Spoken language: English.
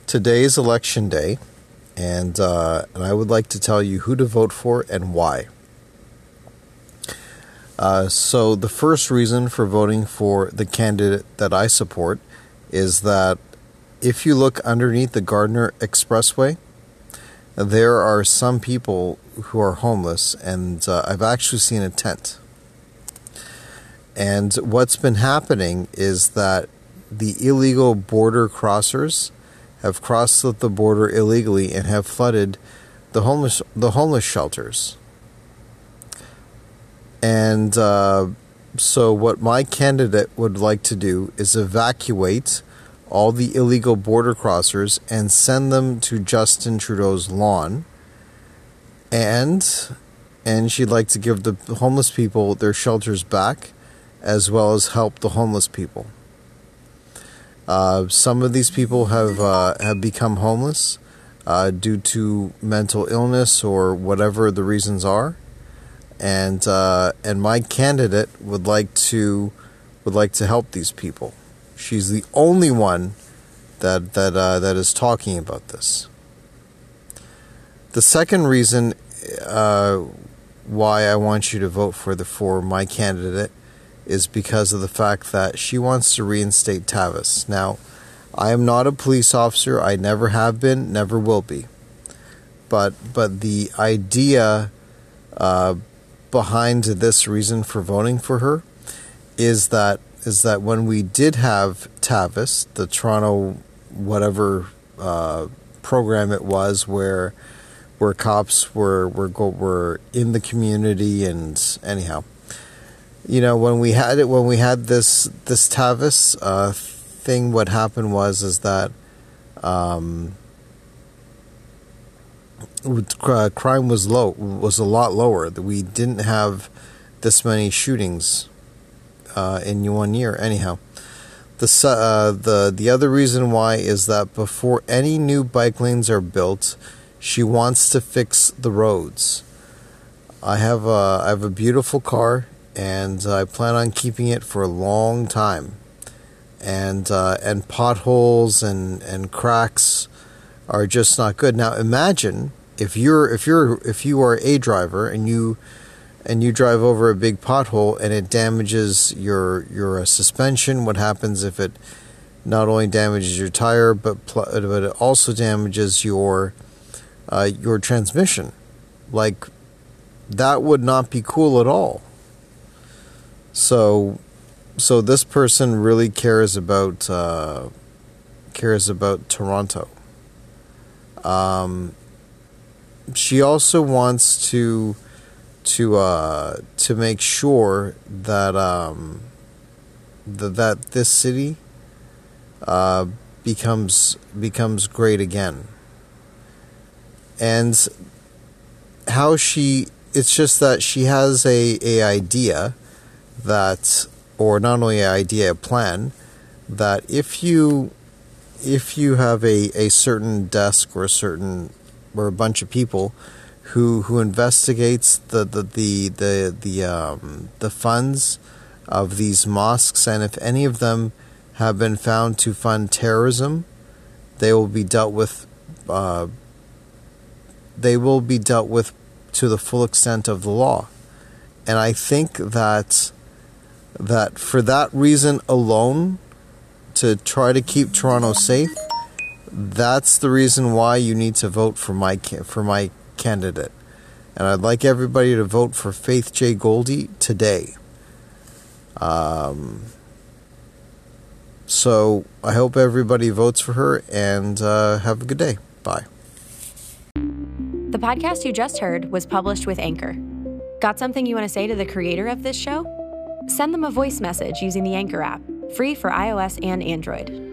Today is election day, and I would like to tell you who to vote for and why. So the first reason for voting for the candidate that I support is that if you look underneath the Gardiner Expressway, there are some people who are homeless, and I've actually seen a tent. And what's been happening is that the illegal border crossers have crossed the border illegally and have flooded the homeless shelters. And so what my candidate would like to do is evacuate all the illegal border crossers and send them to Justin Trudeau's lawn. And she'd like to give the homeless people their shelters back, as well as help the homeless people. Some of these people have become homeless due to mental illness or whatever the reasons are, and my candidate would like to help these people. She's the only one that is talking about this. The second reason why I want you to vote for my candidate is because of the fact that she wants to reinstate Tavis. Now, I am not a police officer. I never have been, never will be. But the idea behind this reason for voting for her is that when we did have Tavis, the Toronto whatever program it was, where cops were in the community, and anyhow. You know, when we had this Tavis thing, what happened was that crime was a lot lower. We didn't have this many shootings in 1 year. Anyhow, the other reason why is that before any new bike lanes are built, she wants to fix the roads. I have a beautiful car, and I plan on keeping it for a long time. And potholes and cracks are just not good. Now imagine if you are a driver and you drive over a big pothole and it damages your suspension. What happens if it not only damages your tire but it also damages your transmission? Like, that would not be cool at all. So this person really cares about Toronto. She also wants to make sure that that this city becomes great again. And it's just that she has a idea that, or not only an idea, a plan, that if you have a certain desk or a bunch of people who investigates the funds of these mosques, and if any of them have been found to fund terrorism, they will be dealt with. They will be dealt with to the full extent of the law. And I think that for that reason alone, to try to keep Toronto safe, that's the reason why you need to vote for my candidate. And I'd like everybody to vote for Faith J. Goldie today. So I hope everybody votes for her, and have a good day. Bye. The podcast you just heard was published with Anchor. Got something you want to say to the creator of this show? Send them a voice message using the Anchor app, free for iOS and Android.